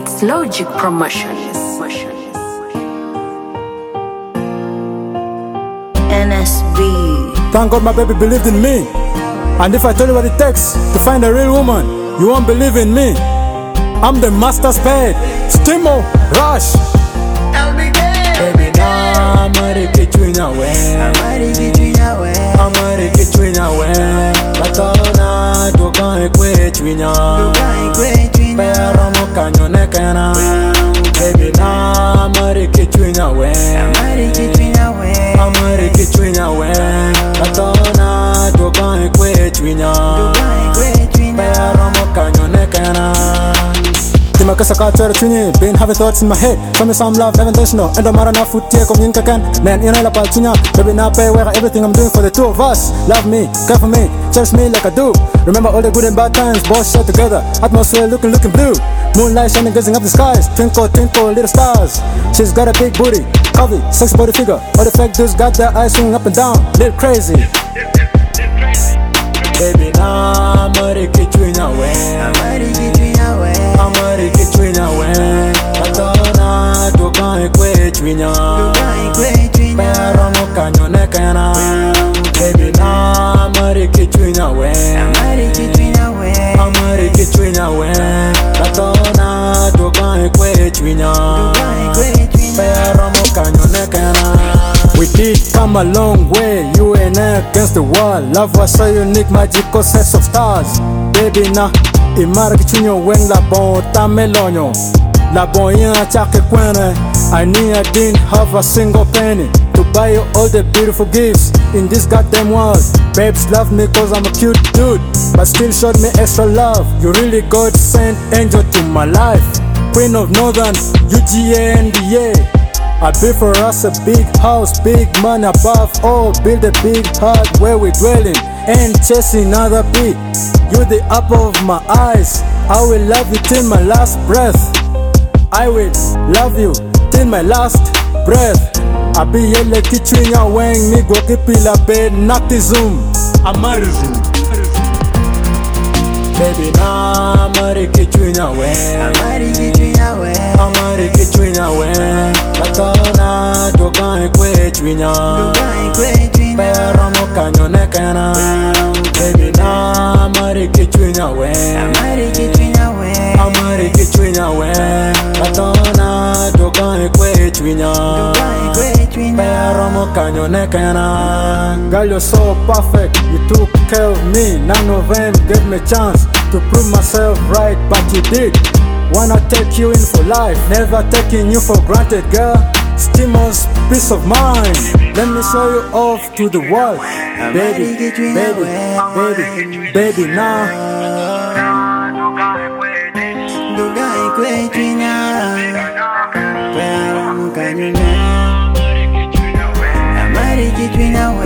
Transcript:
It's Logic Promotions. NSB. Thank God my baby believed in me. And if I tell you what it takes to find a real woman, you won't believe in me. I'm the master spade, Stimo, Rush. Baby, now I'm ready to get you in your way. I'm ready to get you in your way. But now, do can't quit you in your pero no caño ne cana. Baby, now I'm ready to get you in your way. I'm ready to get you in your way. But now, do can't quit you in your pero no caño ne cana. Tima kasa ka tsara tunye, been having thoughts in my head. Show me some love, never intentional. And don't matter na foot tie kom yin kakan. Nen ina la pal tunya. Baby na pay where everything I'm doing for the two of us. Love me, care for me, cherish me like I do. Remember all the good and bad times, both shut together. Atmosphere looking blue. Moonlight shining, gazing up the skies. Twinkle, twinkle, little stars. She's got a big booty, curvy, sexy body figure. All the fake dudes got their eyes swinging up and down, little crazy. Baby, now I'm ready to get you in your way. I'm ready to get you in your way. But now, do can't quit you in your pero no caño ne cana. Baby, now I'm ready to get you in your way. I'm ready to get you in your way. But now, do can't quit you in your pero no caño ne cana. We did come a long way, you and I against the wall. Love was so unique, magical sets of stars. Baby na, imara kichinyo weng la bon tamelonyo. La bon yin chake kwene. I knew I didn't have a single penny to buy you all the beautiful gifts in this goddamn world. Babes love me cause I'm a cute dude, but still showed me extra love. You really God sent angel to my life. Queen of Northern, UGA and the I built for us a big house, big money above all. Build a big heart where we're dwelling and chasing other beat. You're the apple of my eyes. I will love you till my last breath. I will love you till my last breath. I be yele kichwinya weng mi go kipila bed nakti zoom. I'm a zoom. Baby, now I'm ready to get you in your way. I'm ready to get you in your way. But now, do can't quit you in your pero no caño ne cana. Baby, now I'm ready to get you in your way. I'm ready to get you in your way. But now, do can't quit you in your pero no caño ne cana. Girl, you're so perfect, you took care of me. None of them gave me a chance to prove myself right, but you did. Wanna take you in for life, never taking you for granted, girl. Stimo's peace of mind. Let me show you off to the world, baby now. I'm ready to get you in your way.